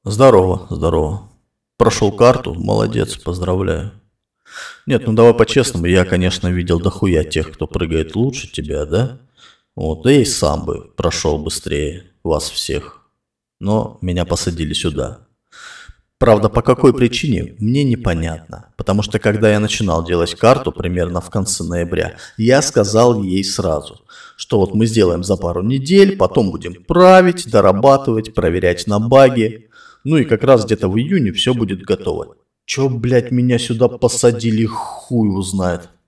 Здорово, здорово. Прошел карту, молодец, поздравляю. Нет, ну давай по-честному, я, конечно, видел дохуя тех, кто прыгает лучше тебя, да? Вот, да я и сам бы прошел быстрее вас всех. Но меня посадили сюда. Правда, по какой причине, мне непонятно. Потому что когда я начинал делать карту, примерно в конце ноября, я сказал ей сразу, что вот мы сделаем за пару недель, потом будем править, дорабатывать, проверять на баги. Ну и как раз где-то в июне все будет готово. Чё, блядь, меня сюда посадили, хуй узнает.